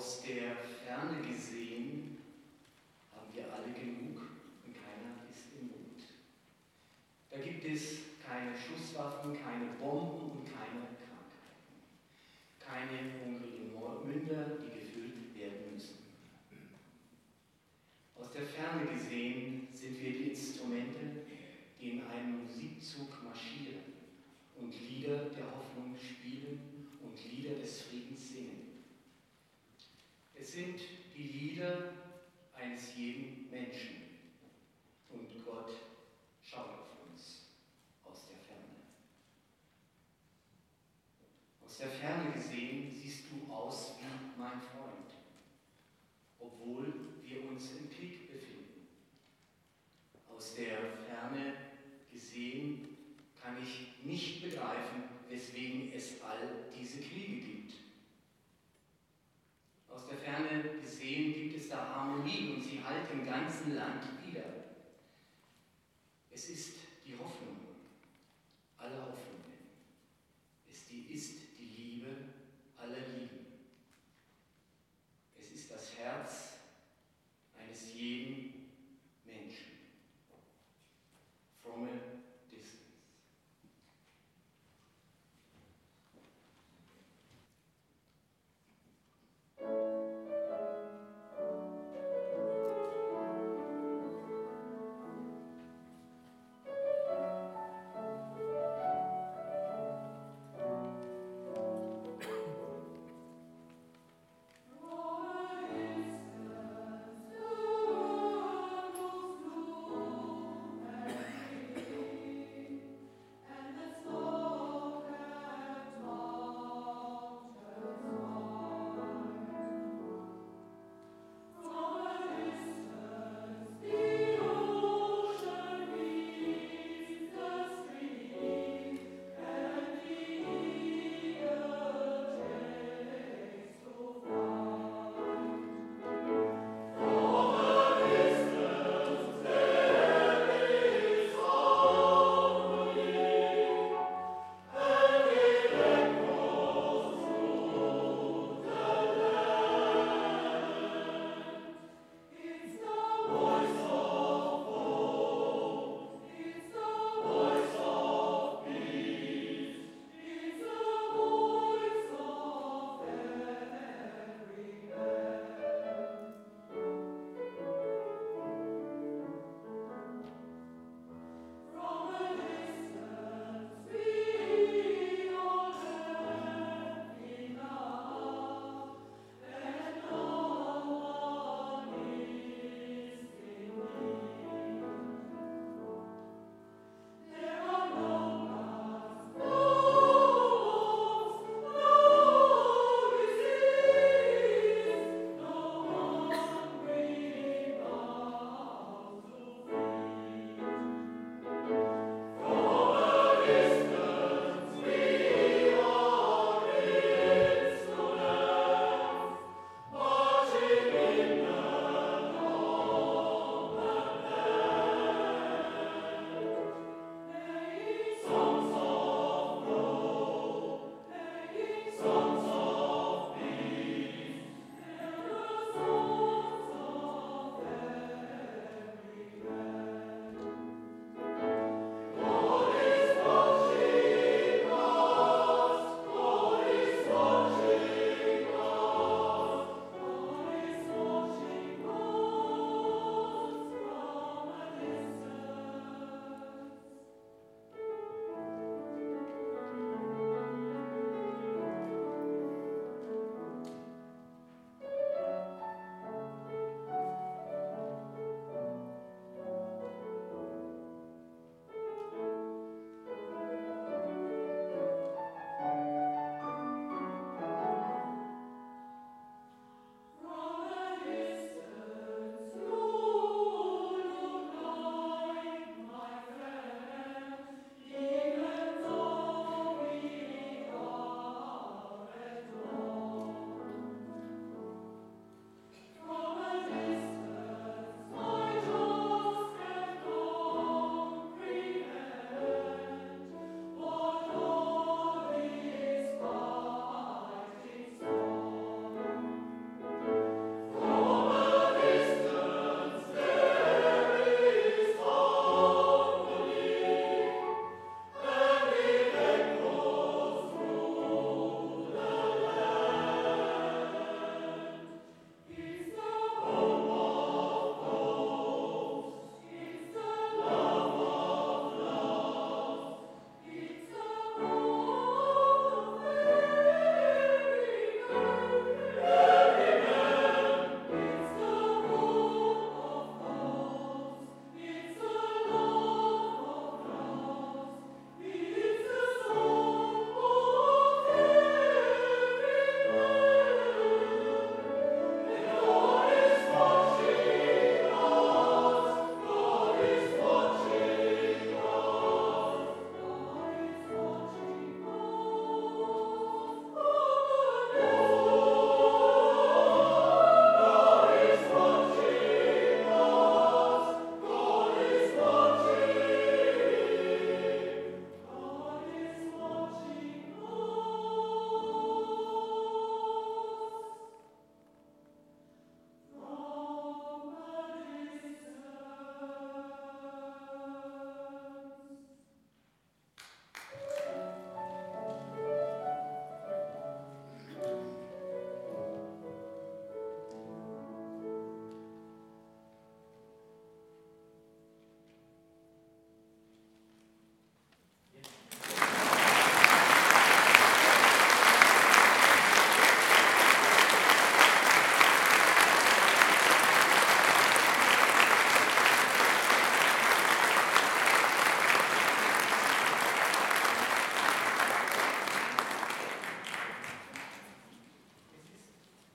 Aus der Ferne gesehen haben wir alle genug und keiner ist im Not. Da gibt es keine Schusswaffen, keine Bomben und keine Krankheiten. Keine hungrigen Münder, die gefüllt werden müssen. Aus der Ferne gesehen sind wir die Instrumente, die in einem Musikzug marschieren und Lieder der Hoffnung spielen und Lieder des Friedens singen. Es sind die Lieder eines jeden Menschen und Gott schaut auf uns aus der Ferne. Aus der Ferne gesehen siehst du aus wie mein Freund, obwohl wir uns im Krieg befinden. Aus der Ferne gesehen kann ich nicht begreifen, weswegen es all diese Kriege gibt. Aus der Ferne gesehen gibt es da Harmonie und sie hallt im ganzen Land wieder. Es ist